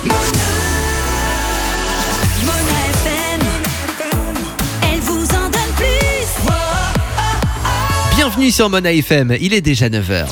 Mona FM, elle vous en donne plus. Bienvenue sur Mona FM, il est déjà 9h.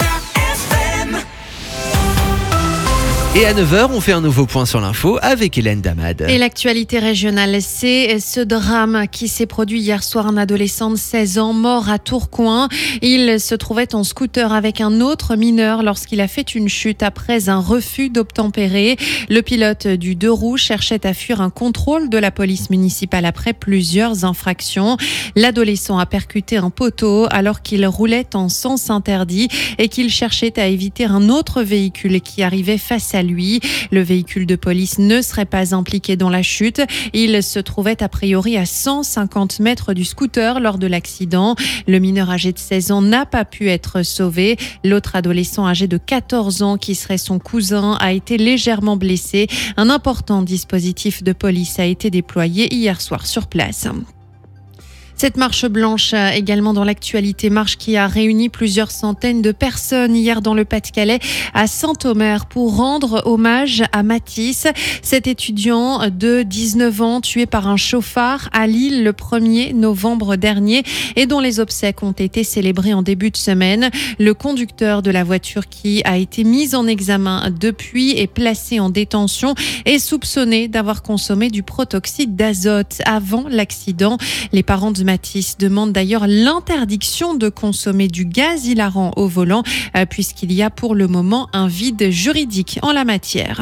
Et à 9h, on fait un nouveau point sur l'info avec Hélène Damad. Et l'actualité régionale, c'est ce drame qui s'est produit hier soir. Un adolescent de 16 ans mort à Tourcoing. Il se trouvait en scooter avec un autre mineur lorsqu'il a fait une chute après un refus d'obtempérer. Le pilote du 2 roues cherchait à fuir un contrôle de la police municipale après plusieurs infractions. L'adolescent a percuté un poteau alors qu'il roulait en sens interdit et qu'il cherchait à éviter un autre véhicule qui arrivait face à lui. Le véhicule de police ne serait pas impliqué dans la chute. Il se trouvait a priori à 150 mètres du scooter lors de l'accident. Le mineur âgé de 16 ans n'a pas pu être sauvé. L'autre adolescent âgé de 14 ans, qui serait son cousin, a été légèrement blessé. Un important dispositif de police a été déployé hier soir sur place. Cette marche blanche également dans l'actualité, marche qui a réuni plusieurs centaines de personnes hier dans le Pas-de-Calais à Saint-Omer pour rendre hommage à Mathis, cet étudiant de 19 ans tué par un chauffard à Lille le 1er novembre dernier et dont les obsèques ont été célébrées en début de semaine. Le conducteur de la voiture, qui a été mis en examen depuis et placé en détention, est soupçonné d'avoir consommé du protoxyde d'azote avant l'accident. Les parents de Mathis demande d'ailleurs l'interdiction de consommer du gaz hilarant au volant puisqu'il y a pour le moment un vide juridique en la matière.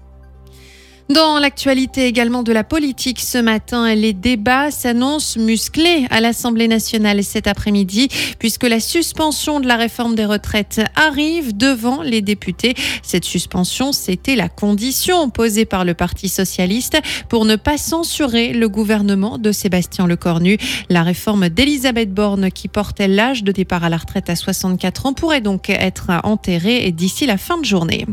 Dans l'actualité également de la politique ce matin, les débats s'annoncent musclés à l'Assemblée nationale cet après-midi puisque la suspension de la réforme des retraites arrive devant les députés. Cette suspension, c'était la condition posée par le Parti socialiste pour ne pas censurer le gouvernement de Sébastien Lecornu. La réforme d'Elisabeth Borne, qui portait l'âge de départ à la retraite à 64 ans, pourrait donc être enterrée d'ici la fin de journée.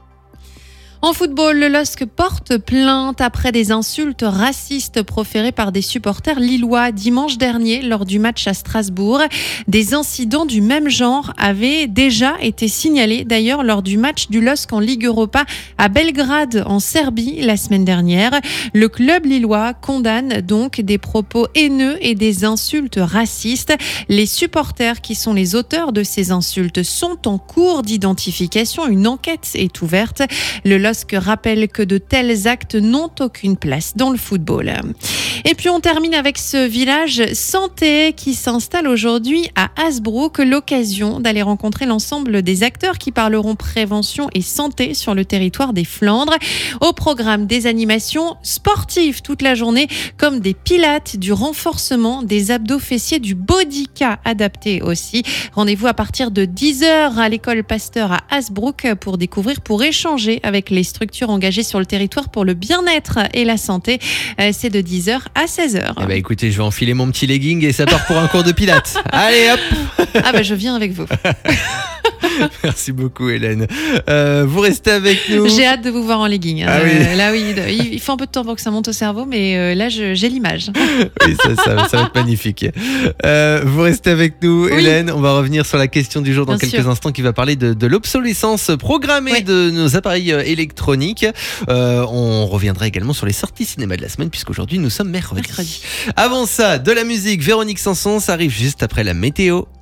En football, le LOSC porte plainte après des insultes racistes proférées par des supporters lillois dimanche dernier lors du match à Strasbourg. Des incidents du même genre avaient déjà été signalés d'ailleurs lors du match du LOSC en Ligue Europa à Belgrade en Serbie la semaine dernière. Le club lillois condamne donc des propos haineux et des insultes racistes. Les supporters qui sont les auteurs de ces insultes sont en cours d'identification. Une enquête est ouverte. Le LOSC rappelle que de tels actes n'ont aucune place dans le football. Et puis on termine avec ce village santé qui s'installe aujourd'hui à Hasbrouck, l'occasion d'aller rencontrer l'ensemble des acteurs qui parleront prévention et santé sur le territoire des Flandres. Au programme, des animations sportives toute la journée, comme des pilates, du renforcement des abdos fessiers, du bodyca adapté aussi. Rendez-vous à partir de 10h à l'école Pasteur à Hasbrouck pour découvrir, pour échanger avec les structures engagées sur le territoire pour le bien-être et la santé. C'est de 10h à 16h. Eh ben écoutez, je vais enfiler mon petit legging et ça part pour un cours de pilates. Allez hop. Ah bah je viens avec vous. Merci beaucoup Hélène. Vous restez avec nous. J'ai hâte de vous voir en legging. Ah oui. Là oui, il faut un peu de temps pour que ça monte au cerveau, mais là j'ai l'image. Oui, ça va être magnifique. Vous restez avec nous, Oui. Hélène. On va revenir sur la question du jour dans Bien quelques sûr. instants, qui va parler de l'obsolescence programmée Oui. de nos appareils électroniques. On reviendra également sur les sorties cinéma de la semaine, puisqu'aujourd'hui nous sommes mercredi. Avant ça, de la musique. Véronique Sanson, ça arrive juste après la météo.